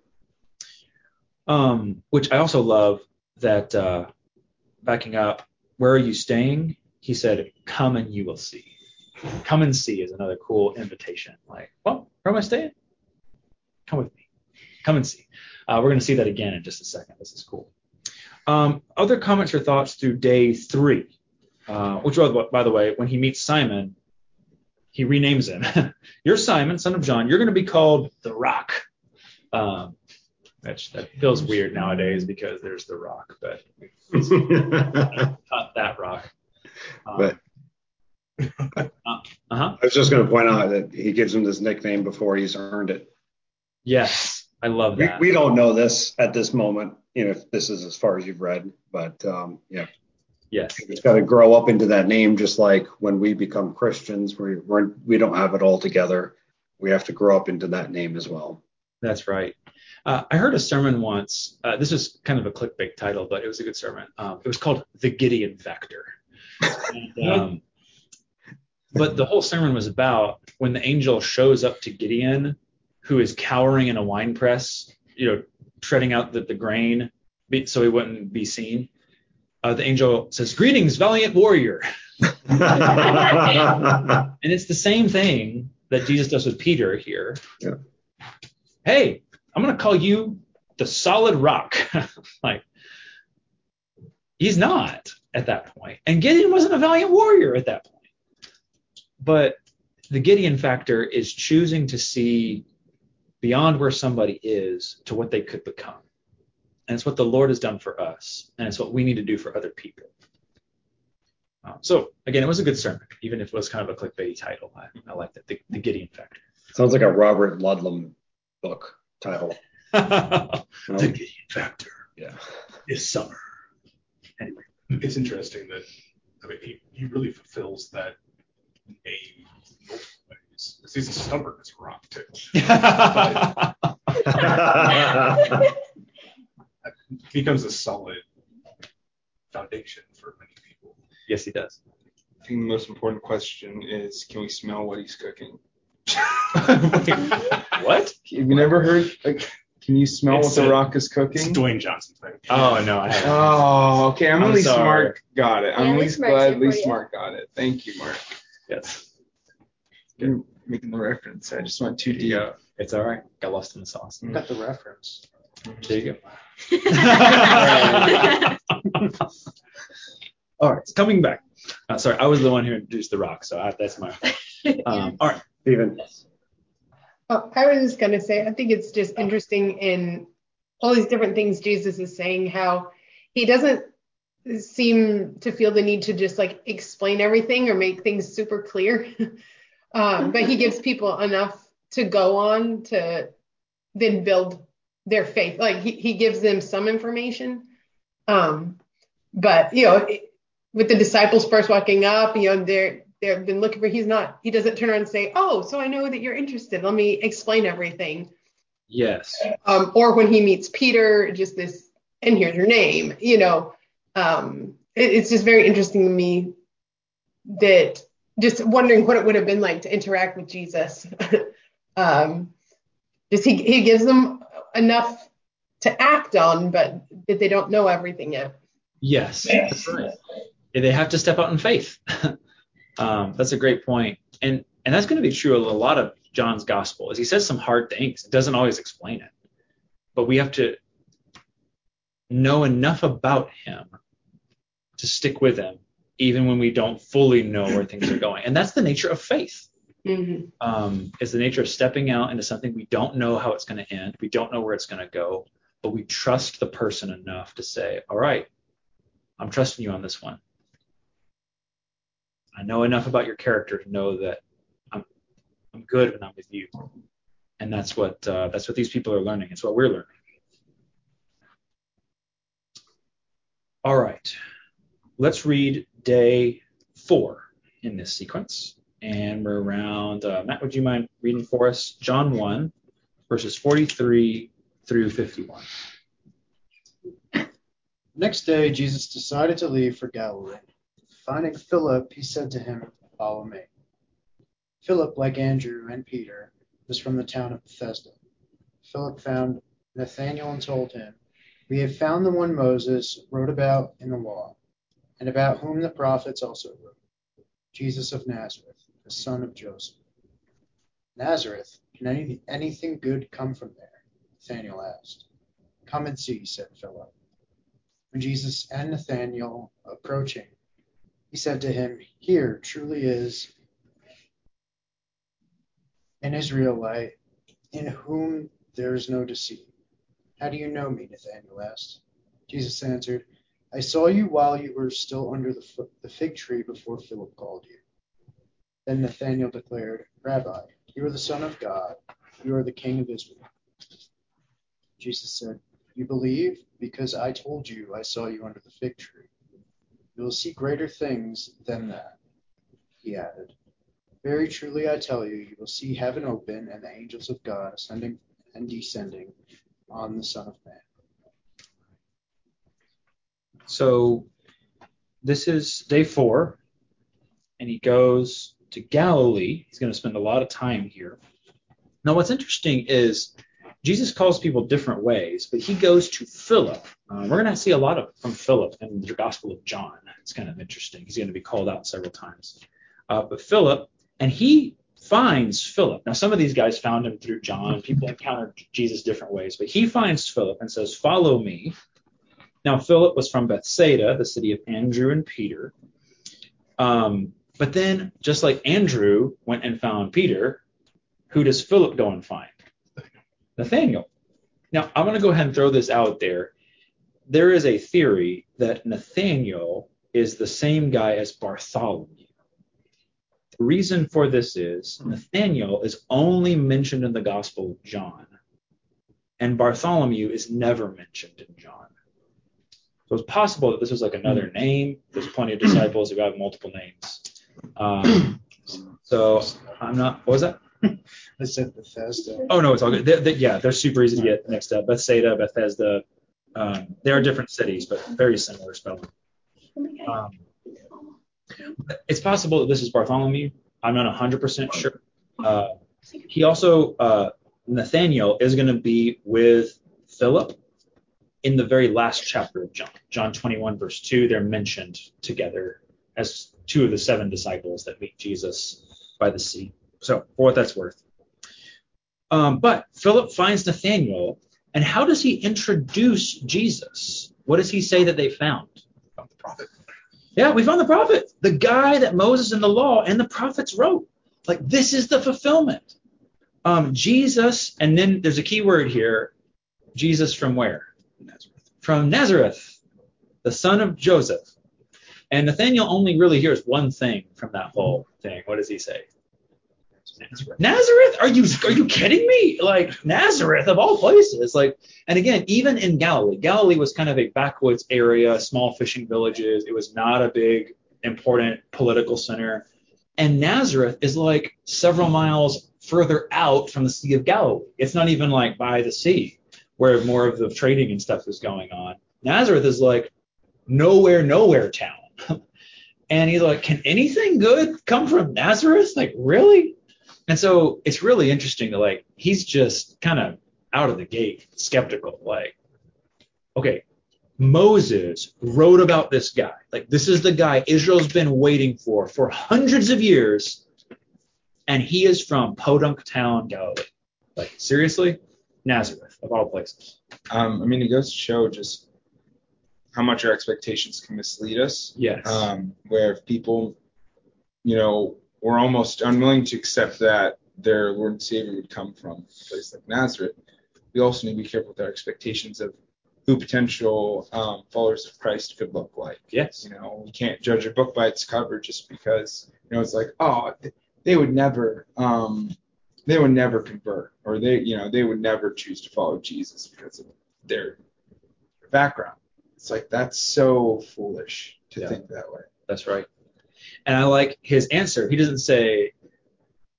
Andrew. Which I also love that, backing up, where are you staying? He said, come and you will see. Come and see is another cool invitation. Like, well, where am I staying? Come with me. Come and see. We're going to see that again in just a second. This is cool. Other comments or thoughts through day 3, which was, by the way, when he meets Simon, he renames him. You're Simon, son of John. You're going to be called the Rock. That feels weird nowadays because there's the Rock, but it's not that Rock. But I was just going to point out that he gives him this nickname before he's earned it. Yes, I love that. We don't know this at this moment, if this is as far as you've read, but yeah. Yes. It's got to grow up into that name, just like when we become Christians, we don't have it all together. We have to grow up into that name as well. That's right. I heard a sermon once. This was kind of a clickbait title, but it was a good sermon. It was called The Gideon Factor. And, but the whole sermon was about when the angel shows up to Gideon, who is cowering in a wine press, treading out the grain so he wouldn't be seen. The angel says, "Greetings, valiant warrior." And it's the same thing that Jesus does with Peter here. Yeah. Hey, I'm going to call you the solid rock. Like, he's not at that point. And Gideon wasn't a valiant warrior at that point. But the Gideon factor is choosing to see beyond where somebody is to what they could become. And it's what the Lord has done for us. And it's what we need to do for other people. So, again, it was a good sermon, even if it was kind of a clickbaity title. I like that, the Gideon factor. Sounds like a Robert Ludlum book title. The Gideon factor. Yeah. Is summer. Anyway, it's interesting that, he really fulfills that name in multiple ways. Because he's as stubborn as a rock, too. He becomes a solid foundation for many people. Yes, he does. I think the most important question is, can we smell what he's cooking? Wait, what? Have you never heard, can you smell what the Rock is cooking? It's a Dwayne Johnson thing. Oh, no, I haven't. Oh, okay. I'm at least sorry. Mark got it. Yeah, I'm at at least least Mark's glad here at least for you. Mark got it. Thank you, Mark. Yes. You're making the reference. I just went too deep. Yeah, it's all right. Got lost in the sauce. Got the reference. There you go. All right, coming back. Sorry, I was the one who introduced the Rock, so that's my fault. All right, Stephen. Oh, I was just going to say, I think it's just interesting in all these different things Jesus is saying, how he doesn't seem to feel the need to just explain everything or make things super clear. But he gives people enough to go on to then build their faith. He gives them some information. But, with the disciples first walking up, they've been looking for, he doesn't turn around and say, "Oh, so I know that you're interested. Let me explain everything." yes. Or when he meets Peter, just this, and here's your name, it's just very interesting to me that just wondering what it would have been like to interact with Jesus. Just he gives them enough to act on, but that they don't know everything yet. Yes, that's right. They have to step out in faith. That's a great point. And that's going to be true of a lot of John's gospel. As he says some hard things, it doesn't always explain it. But we have to know enough about him to stick with him, even when we don't fully know where things are going. And that's the nature of faith. Mm-hmm. It's the nature of stepping out into something we don't know how it's going to end. We don't know where it's going to go, but we trust the person enough to say, all right, I'm trusting you on this one. I know enough about your character to know that I'm good when I'm with you. And that's what these people are learning. It's what we're learning. All right. Let's read day 4 in this sequence. And we're around, Matt, would you mind reading for us John 1, verses 43 through 51. Next day, Jesus decided to leave for Galilee. Finding Philip, he said to him, "Follow me." Philip, like Andrew and Peter, was from the town of Bethesda. Philip found Nathanael and told him, "We have found the one Moses wrote about in the law, and about whom the prophets also wrote, Jesus of Nazareth, the son of Joseph." "Nazareth? Can anything good come from there?" Nathanael asked. "Come and see," said Philip. When Jesus and Nathanael approaching, he said to him, "Here truly is an Israelite in whom there is no deceit." "How do you know me?" Nathanael asked. Jesus answered, "I saw you while you were still under the fig tree before Philip called you." Then Nathanael declared, "Rabbi, you are the Son of God. You are the King of Israel." Jesus said, "You believe because I told you I saw you under the fig tree. You will see greater things than that," he added. "Very truly I tell you, you will see heaven open and the angels of God ascending and descending on the Son of Man." So this is day 4, and he goes to Galilee. He's going to spend a lot of time here. Now, what's interesting is Jesus calls people different ways, but he goes to Philip. We're going to see a lot from Philip in the Gospel of John. It's kind of interesting. He's going to be called out several times. But Philip, and he finds Philip. Now, some of these guys found him through John. People encountered Jesus different ways, but he finds Philip and says, "Follow me." Now, Philip was from Bethsaida, the city of Andrew and Peter. But then, just like Andrew went and found Peter, who does Philip go and find? Nathanael. Now, I'm going to go ahead and throw this out there. There is a theory that Nathanael is the same guy as Bartholomew. The reason for this is Nathanael is only mentioned in the Gospel of John, and Bartholomew is never mentioned in John. So it's possible that this was like another name. There's plenty of disciples who have multiple names. So I'm not, what was that? I said Bethesda. Oh, no, it's all good. They're super easy to get mixed up. Bethsaida, Bethesda. They are different cities, but very similar spelling. It's possible that this is Bartholomew. I'm not 100% sure. He also, Nathanael is going to be with Philip in the very last chapter of John. John 21, verse 2, they're mentioned together as 2 of the 7 disciples that meet Jesus by the sea. So, for what that's worth. But Philip finds Nathanael, and how does he introduce Jesus? What does he say that they found? Found the prophet. Yeah, we found the prophet. The guy that Moses and the law and the prophets wrote. Like, this is the fulfillment. Jesus, and then there's a key word here. Jesus from where? Nazareth. From Nazareth, the son of Joseph. And Nathanael only really hears one thing from that whole thing. What does he say? Nazareth? Are you kidding me? Like, Nazareth of all places. Like, and again, even in Galilee was kind of a backwoods area, small fishing villages. It was not a big, important political center. And Nazareth is like several miles further out from the Sea of Galilee. It's not even like by the sea where more of the trading and stuff is going on. Nazareth is like nowhere town. And he's like, can anything good come from Nazareth? Like, really? And so it's really interesting that, like, he's just kind of out of the gate skeptical. Like, okay, Moses wrote about this guy. Like, this is the guy Israel's been waiting for hundreds of years. And he is from Podunk Town, Galilee. Like, seriously? Nazareth, of all places. It goes to show just how much our expectations can mislead us. Yes. Where if people, were almost unwilling to accept that their Lord and Savior would come from a place like Nazareth, we also need to be careful with our expectations of who potential followers of Christ could look like. Yes. We can't judge a book by its cover just because, it's like, oh, they would never convert, or they would never choose to follow Jesus because of their background. It's like, that's so foolish to think that way. That's right. And I like his answer. He doesn't say,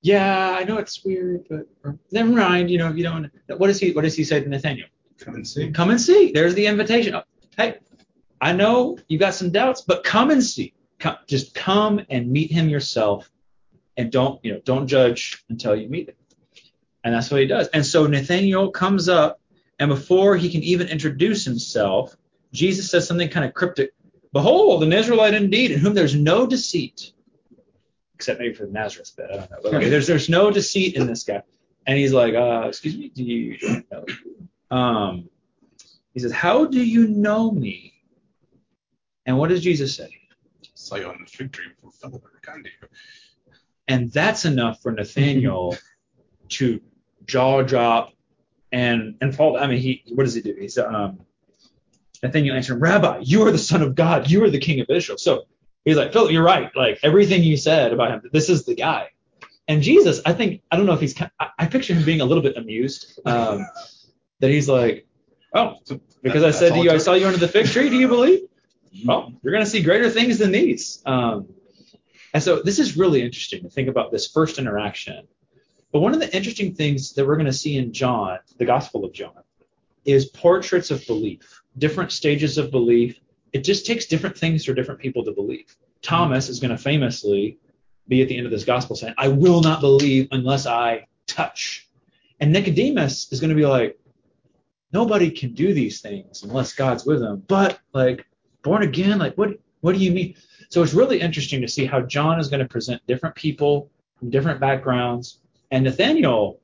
yeah, I know it's weird, but never mind. You know, if you don't. What does he say to Nathaniel? Come and see. Come and see. There's the invitation. Hey, I know you got some doubts, but come and see. Just come and meet him yourself, and don't judge until you meet him. And that's what he does. And so Nathaniel comes up, and before he can even introduce himself, Jesus says something kind of cryptic. Behold, an Israelite indeed, in whom there's no deceit. Except maybe for the Nazareth bit, I don't know. But okay, there's no deceit in this guy. And he's like, excuse me, do you know? He says, how do you know me? And what does Jesus say? Saw you on the fig tree before Philip ever came to you. And that's enough for Nathaniel to jaw drop and fall. I mean, what does he do? He's Nathaniel answered, Rabbi, you are the Son of God. You are the King of Israel. So he's like, Philip, you're right. Like everything you said about him, this is the guy. And Jesus, I don't know if he's, I picture him being a little bit amused that he's like, oh, because I said to you, I saw you under the fig tree. Do you believe? Well, you're going to see greater things than these. And so this is really interesting to think about this first interaction. But one of the interesting things that we're going to see in John, the Gospel of John, is portraits of belief, different stages of belief. It just takes different things for different people to believe. Thomas is going to famously be at the end of this gospel saying, I will not believe unless I touch. And Nicodemus is going to be like, nobody can do these things unless God's with them. But like born again, like what do you mean? So it's really interesting to see how John is going to present different people from different backgrounds. And Nathaniel,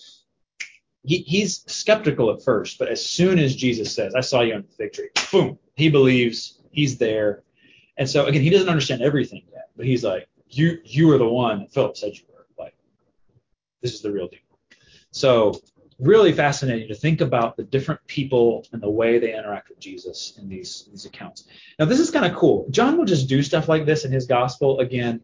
he's skeptical at first, but as soon as Jesus says, I saw you on the fig tree, boom, he believes, he's there. And so again, he doesn't understand everything yet, but he's like, you are the one that Philip said you were. Like, this is the real deal. So really fascinating to think about the different people and the way they interact with Jesus in these accounts. Now, this is kind of cool. John will just do stuff like this in his gospel. Again,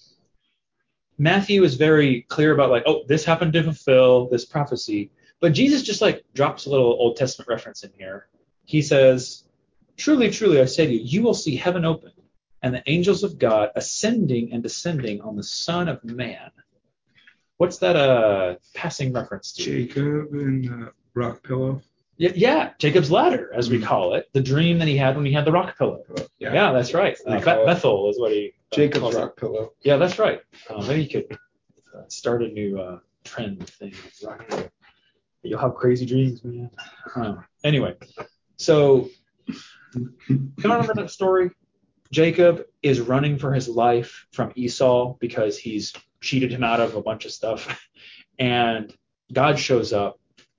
Matthew is very clear about like, oh, this happened to fulfill this prophecy. But Jesus just like drops a little Old Testament reference in here. He says, truly, truly, I say to you, you will see heaven open and the angels of God ascending and descending on the Son of Man. What's that passing reference to? Jacob and rock pillow. Yeah, Jacob's ladder, as we call it. The dream that he had when he had the rock pillow. Yeah, that's right. Bethel is what he Jacob's rock pillow. Yeah, that's right. Maybe you could start a new trend thing. Rock pillow. You'll have crazy dreams, man. Anyway, so you remember that story? Jacob is running for his life from Esau because he's cheated him out of a bunch of stuff. And God shows up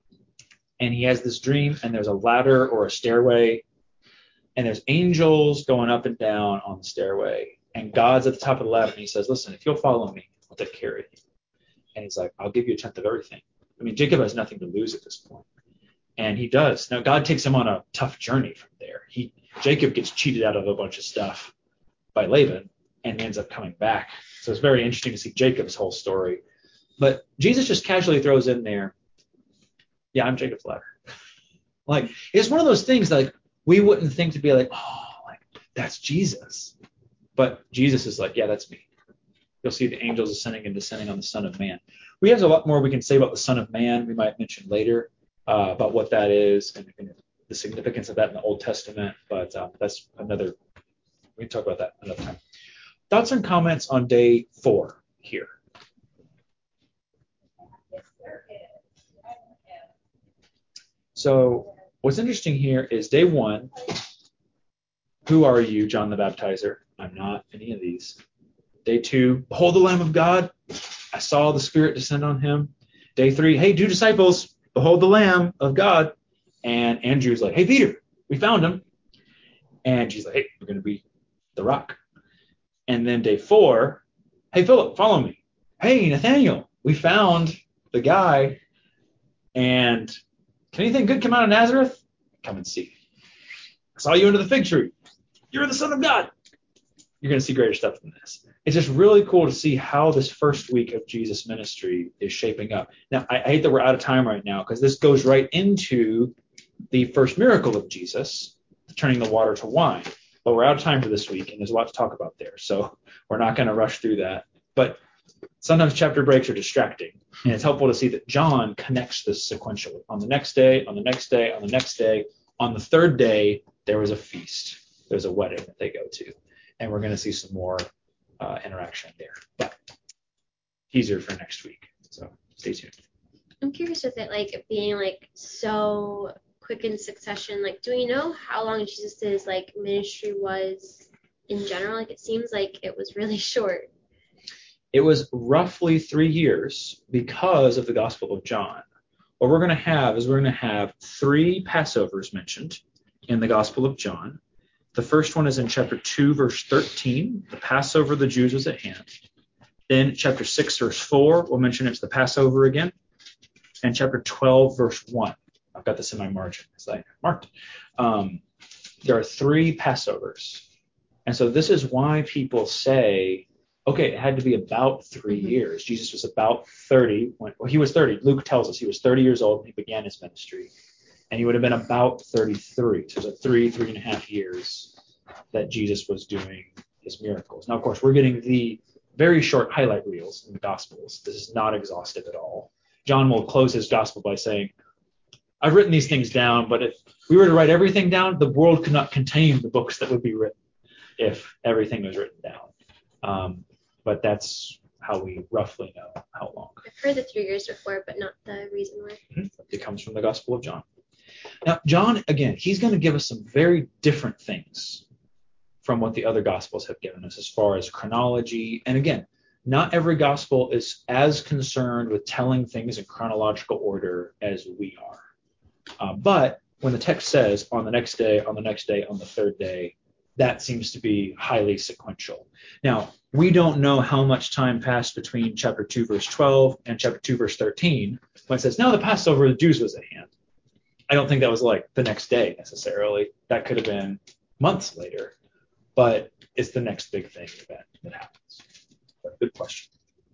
and he has this dream, and there's a ladder or a stairway, and there's angels going up and down on the stairway. And God's at the top of the ladder, and he says, listen, if you'll follow me, I'll take care of you. And he's like, I'll give you a tenth of everything. I mean, Jacob has nothing to lose at this point. And he does. Now, God takes him on a tough journey from there. Jacob gets cheated out of a bunch of stuff by Laban and ends up coming back. So it's very interesting to see Jacob's whole story. But Jesus just casually throws in there, yeah, I'm Jacob's ladder. Like, it's one of those things like we wouldn't think to be like, oh, like that's Jesus. But Jesus is like, yeah, that's me. You'll see the angels ascending and descending on the Son of Man. We have a lot more we can say about the Son of Man. We might mention later about what that is and the significance of that in the Old Testament. But that's another, we can talk about that another time. Thoughts and comments on day 4 here. So what's interesting here is day 1. Who are you, John the Baptizer? I'm not any of these. Day 2, behold the Lamb of God. I saw the Spirit descend on him. Day 3, hey, 2 disciples, behold the Lamb of God. And Andrew's like, hey, Peter, we found him. And she's like, hey, we're going to be the rock. And then day 4, hey, Philip, follow me. Hey, Nathaniel, we found the guy. And can anything good come out of Nazareth? Come and see. I saw you under the fig tree. You're the Son of God. You're going to see greater stuff than this. It's just really cool to see how this first week of Jesus' ministry is shaping up. Now, I hate that we're out of time right now because this goes right into the first miracle of Jesus, turning the water to wine. But we're out of time for this week, and there's a lot to talk about there. So we're not going to rush through that. But sometimes chapter breaks are distracting, and it's helpful to see that John connects this sequentially. On the next day, on the next day, on the next day, on the third day, there was a feast. There's a wedding that they go to, and we're going to see some more interaction there. But teaser for next week, so stay tuned. I'm curious with it, like being like so quick in succession. Like, do we know how long Jesus's like ministry was in general? Like, it seems like it was really short. It was roughly 3 years because of the Gospel of John. What we're going to have is 3 Passovers mentioned in the Gospel of John. The first one is in chapter 2, verse 13. The Passover of the Jews was at hand. Then chapter 6, verse 4, we'll mention it's the Passover again. And chapter 12, verse 1. I've got this in my margin because I marked. There are 3 Passovers. And so this is why people say, okay, it had to be about 3 years. Jesus was about 30. He was 30. Luke tells us he was 30 years old when he began his ministry. And he would have been about 33. So it's 3.5 years that Jesus was doing his miracles. Now, of course, we're getting the very short highlight reels in the Gospels. This is not exhaustive at all. John will close his Gospel by saying, I've written these things down, but if we were to write everything down, the world could not contain the books that would be written if everything was written down. But that's how we roughly know how long. I've heard the 3 years before, but not the reason why. It comes from the Gospel of John. Now, John, again, he's going to give us some very different things from what the other Gospels have given us as far as chronology. And again, not every Gospel is as concerned with telling things in chronological order as we are. But when the text says on the next day, on the next day, on the third day, that seems to be highly sequential. Now, we don't know how much time passed between chapter 2, verse 12 and chapter 2, verse 13 when it says, now the Passover of the Jews was at hand. I don't think that was like the next day necessarily. That could have been months later, but it's the next big thing event that happens. But good question.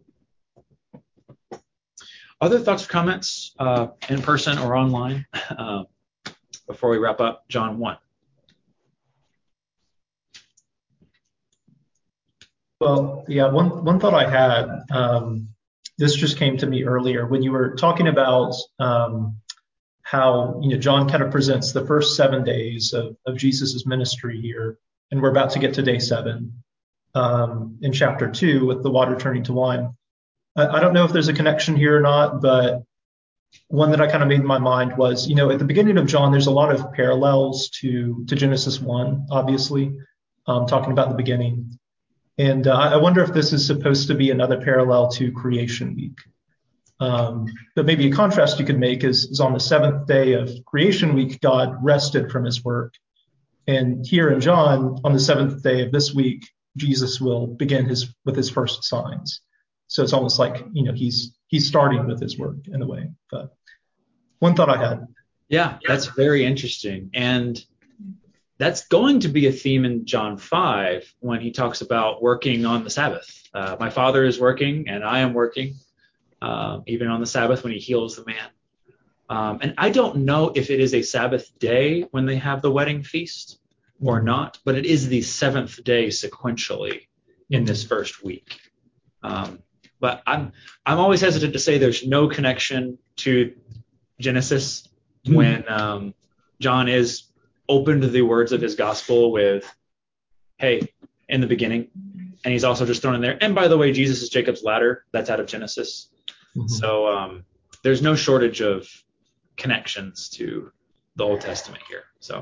Other thoughts or comments in person or online before we wrap up John 1? Well, yeah, one thought I had, this just came to me earlier when you were talking about how John kind of presents the first 7 days of Jesus's ministry here, and we're about to get to day 7 in chapter 2 with the water turning to wine. I don't know if there's a connection here or not, but one that I kind of made in my mind was, at the beginning of John, there's a lot of parallels to Genesis 1, obviously, talking about the beginning. And I wonder if this is supposed to be another parallel to Creation Week. But maybe a contrast you could make is on the 7th day of Creation Week, God rested from his work. And here in John, on the 7th day of this week, Jesus will begin with his first signs. So it's almost like, he's starting with his work in a way. But one thought I had. Yeah, that's very interesting. And that's going to be a theme in John 5 when he talks about working on the Sabbath. My Father is working and I am working, even on the Sabbath when he heals the man. And I don't know if it is a Sabbath day when they have the wedding feast or not, but it is the 7th day sequentially in this first week. But I'm always hesitant to say there's no connection to Genesis when John is opened the words of his gospel with, hey, in the beginning. And he's also just thrown in there. And by the way, Jesus is Jacob's ladder. That's out of Genesis. So there's no shortage of connections to the Old Testament here. So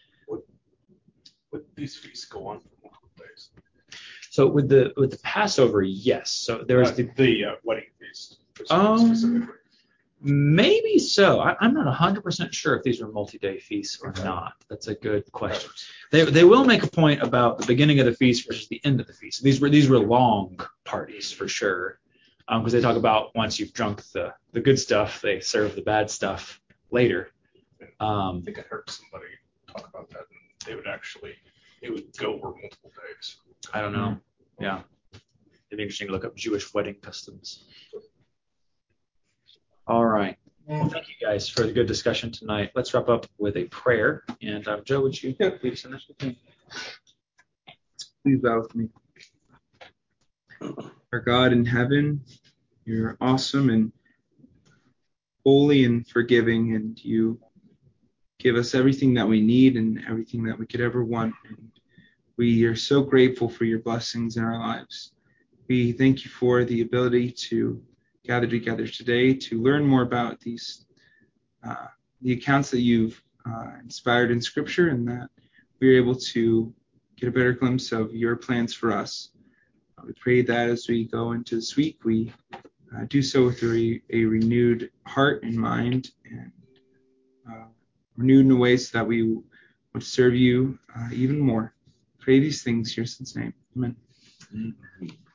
would these feasts go on for multiple days? So with the Passover, yes. So there was the wedding feast. Specifically. Maybe so. I'm not 100% sure if these were multi-day feasts or not. That's a good question. They will make a point about the beginning of the feast versus the end of the feast. These were long parties for sure, because they talk about once you've drunk the good stuff, they serve the bad stuff later. I think I heard somebody talk about that, and it would go over multiple days. I don't know. Yeah, it'd be interesting to look up Jewish wedding customs. All right. Well, thank you guys for the good discussion tonight. Let's wrap up with a prayer. And Joe, would you lead us in this with me? Please bow with me. Our God in heaven, you're awesome and holy and forgiving, and you give us everything that we need and everything that we could ever want. And we are so grateful for your blessings in our lives. We thank you for the ability to gather together today to learn more about these the accounts that you've inspired in Scripture, and that we're able to get a better glimpse of your plans for us. We pray that as we go into this week, we do so with a renewed heart and mind, and renewed in ways that we would serve you even more. Pray these things in your Son's name. Amen.